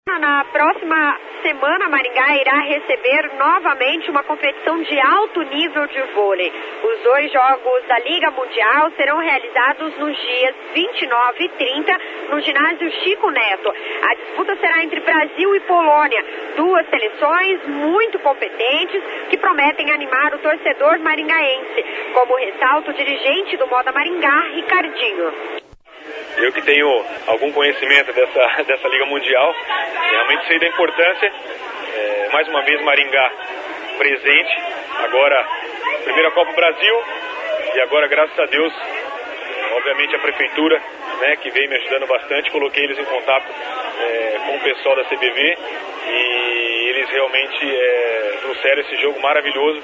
Na próxima semana, Maringá irá receber novamente uma competição de alto nível de vôlei. Os 2 jogos da Liga Mundial serão realizados nos dias 29 e 30 no ginásio Chico Neto. A disputa será entre Brasil e Polônia, 2 seleções muito competentes que prometem animar o torcedor maringaense, como ressalta o dirigente do Moda Maringá, Ricardinho. Eu que tenho algum conhecimento dessa Liga Mundial, realmente sei da importância. Mais uma vez Maringá presente, agora primeira Copa Brasil e agora, graças a Deus, obviamente a Prefeitura, né, que vem me ajudando bastante, coloquei eles em contato com o pessoal da CBV e eles realmente trouxeram esse jogo maravilhoso,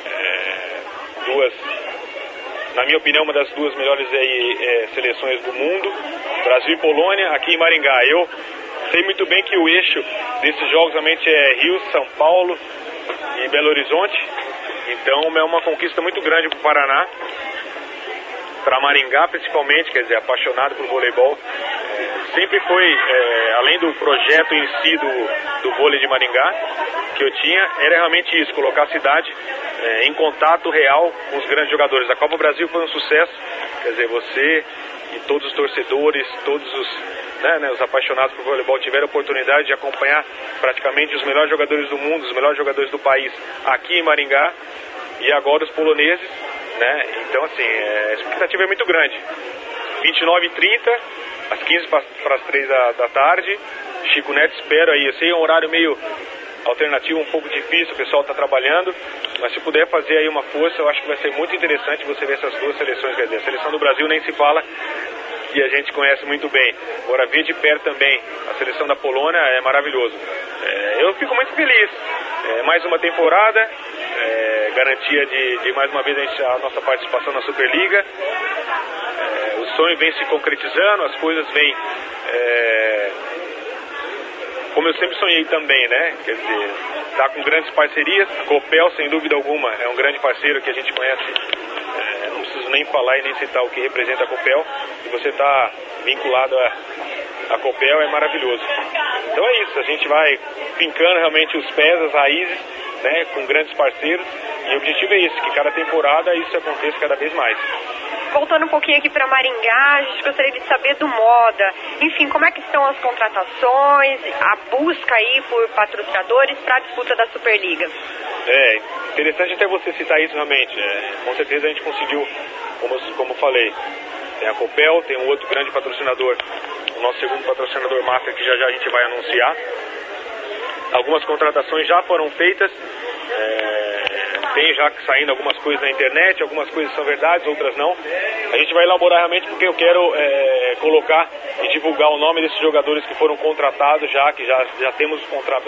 na minha opinião, uma das 2 melhores seleções do mundo, Brasil e Polônia, aqui em Maringá. Eu sei muito bem que o eixo desses jogos realmente é Rio, São Paulo e Belo Horizonte, então é uma conquista muito grande para o Paraná, para Maringá principalmente, quer dizer, apaixonado por voleibol. Sempre foi, além do projeto em si do vôlei de Maringá, que eu tinha, era realmente isso, colocar a cidade em contato real com os grandes jogadores. A Copa Brasil foi um sucesso, quer dizer, você e todos os torcedores, todos os apaixonados por voleibol tiveram a oportunidade de acompanhar praticamente os melhores jogadores do mundo, os melhores jogadores do país aqui em Maringá, e agora os poloneses, né? Então, assim, a expectativa é muito grande. 29 e 30, às 15 para as 3 da tarde, Chico Neto, espero aí. Eu sei, é um horário meio alternativo, um pouco difícil, o pessoal está trabalhando, mas se puder fazer aí uma força, eu acho que vai ser muito interessante você ver essas 2 seleções. Quer dizer, a seleção do Brasil nem se fala, e a gente conhece muito bem. Agora, ver de perto também a seleção da Polônia é maravilhoso. Eu fico muito feliz. Mais uma temporada, garantia de mais uma vez a nossa participação na Superliga. O sonho vem se concretizando, as coisas vêm como eu sempre sonhei também, né? Quer dizer, tá com grandes parcerias. A Copel, sem dúvida alguma, é um grande parceiro que a gente conhece. Não preciso nem falar e nem citar o que representa a Copel. E você está vinculado a Copel, é maravilhoso. Então é isso, a gente vai fincando realmente os pés, as raízes, né, com grandes parceiros. E o objetivo é esse, que cada temporada isso aconteça cada vez mais. Voltando um pouquinho aqui para Maringá, a gente gostaria de saber do Moda. Enfim, como é que estão as contratações, a busca aí por patrocinadores para a disputa da Superliga? Interessante até você citar isso realmente. Com certeza a gente conseguiu, como falei, tem a Copel, tem um outro grande patrocinador, o nosso segundo patrocinador master, que já a gente vai anunciar. Algumas contratações já foram feitas, tem já saindo algumas coisas na internet, algumas coisas são verdades, outras não. A gente vai elaborar realmente porque eu quero colocar e divulgar o nome desses jogadores que foram contratados que já temos o contrato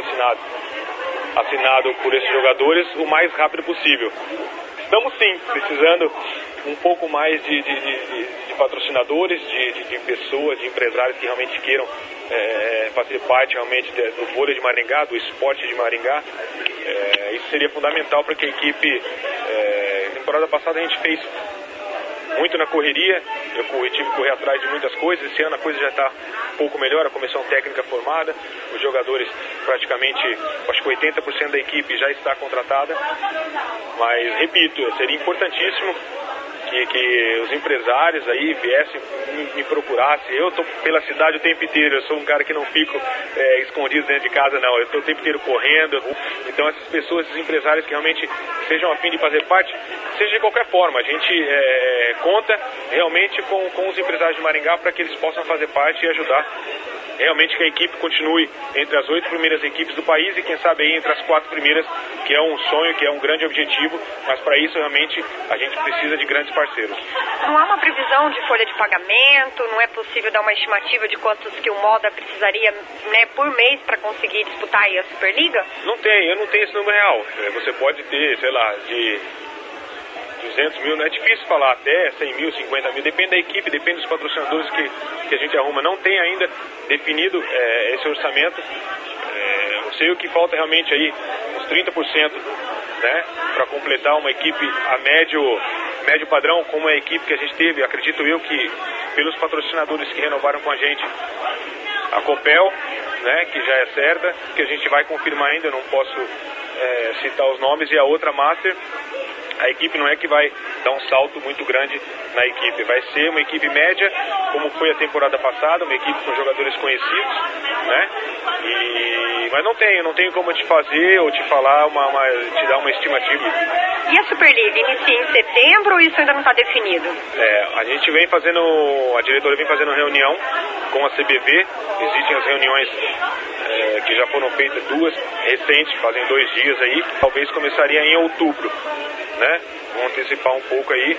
assinado por esses jogadores o mais rápido possível. Estamos sim precisando um pouco mais de patrocinadores, de pessoas, de empresários que realmente queiram fazer parte realmente do vôlei de Maringá, do esporte de Maringá. Isso seria fundamental para que a equipe, temporada passada a gente fez muito na correria, eu tive que correr atrás de muitas coisas. Esse ano a coisa já está um pouco melhor, a comissão técnica formada, os jogadores praticamente, acho que 80% da equipe já está contratada, mas repito, seria importantíssimo que os empresários aí viessem, me procurassem. Eu estou pela cidade o tempo inteiro, eu sou um cara que não fico escondido dentro de casa, não, eu estou o tempo inteiro correndo. Então essas pessoas, esses empresários que realmente sejam a fim de fazer parte, seja de qualquer forma, a gente conta realmente com os empresários de Maringá para que eles possam fazer parte e ajudar realmente que a equipe continue entre as 8 primeiras equipes do país e quem sabe aí entre as 4 primeiras, que é um sonho, que é um grande objetivo, mas para isso realmente a gente precisa de grandes parceiros. Não há uma previsão de folha de pagamento, não é possível dar uma estimativa de quantos que o Moda precisaria, né, por mês para conseguir disputar aí a Superliga? Não tem, eu não tenho esse número real. Você pode ter, sei lá, de 200 mil, não é difícil falar, até 100 mil, 50 mil, depende da equipe, depende dos patrocinadores que a gente arruma. Não tem ainda definido esse orçamento. Eu sei o que falta realmente aí, uns 30%, né, para completar uma equipe a médio padrão, como a equipe que a gente teve. Acredito eu que pelos patrocinadores que renovaram com a gente, a Copel, né, que já é certa, que a gente vai confirmar ainda, eu não posso citar os nomes, e a outra Master. A equipe não é que vai dar um salto muito grande na equipe, vai ser uma equipe média, como foi a temporada passada, uma equipe com jogadores conhecidos, né? Mas não tenho como te fazer ou te falar, te dar uma estimativa. E a Superliga inicia em setembro ou isso ainda não está definido? A diretoria vem fazendo reunião com a CBV, existem as reuniões que já foram feitas, 2 recentes, fazem 2 dias aí, talvez começaria em outubro, né? Vamos antecipar um pouco aí,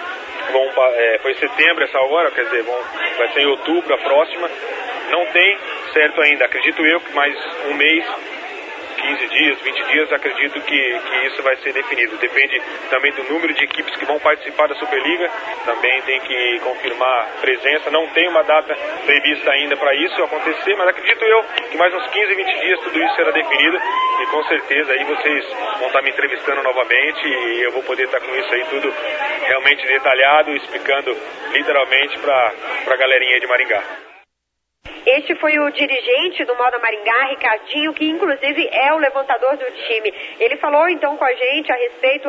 foi setembro essa agora, quer dizer, vai ser em outubro a próxima, não tem certo ainda, acredito eu que mais um mês, 15 dias, 20 dias, acredito que isso vai ser definido. Depende também do número de equipes que vão participar da Superliga, também tem que confirmar presença, não tem uma data prevista ainda para isso acontecer, mas acredito eu que mais uns 15, 20 dias tudo isso será definido e com certeza aí vocês vão estar me entrevistando novamente e eu vou poder estar com isso aí tudo realmente detalhado, explicando literalmente para a galerinha de Maringá. Este foi o dirigente do Moda Maringá, Ricardinho, que inclusive é o levantador do time. Ele falou então com a gente a respeito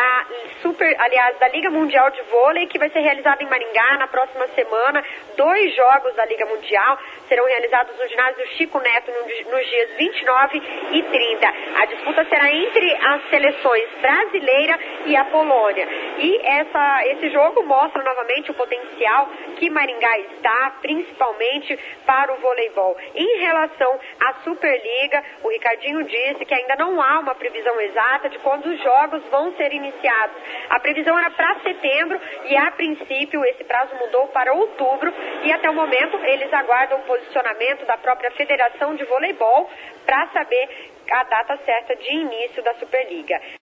da Liga Mundial de Vôlei, que vai ser realizada em Maringá na próxima semana. 2 jogos da Liga Mundial serão realizados no ginásio Chico Neto nos dias 29 e 30. A disputa será entre as seleções brasileira e a Polônia. E esse jogo mostra novamente o potencial que Maringá está, principalmente para o voleibol. Em relação à Superliga, o Ricardinho disse que ainda não há uma previsão exata de quando os jogos vão ser iniciados. A previsão era para setembro e, a princípio, esse prazo mudou para outubro e, até o momento, eles aguardam o posicionamento da própria Federação de Voleibol para saber a data certa de início da Superliga.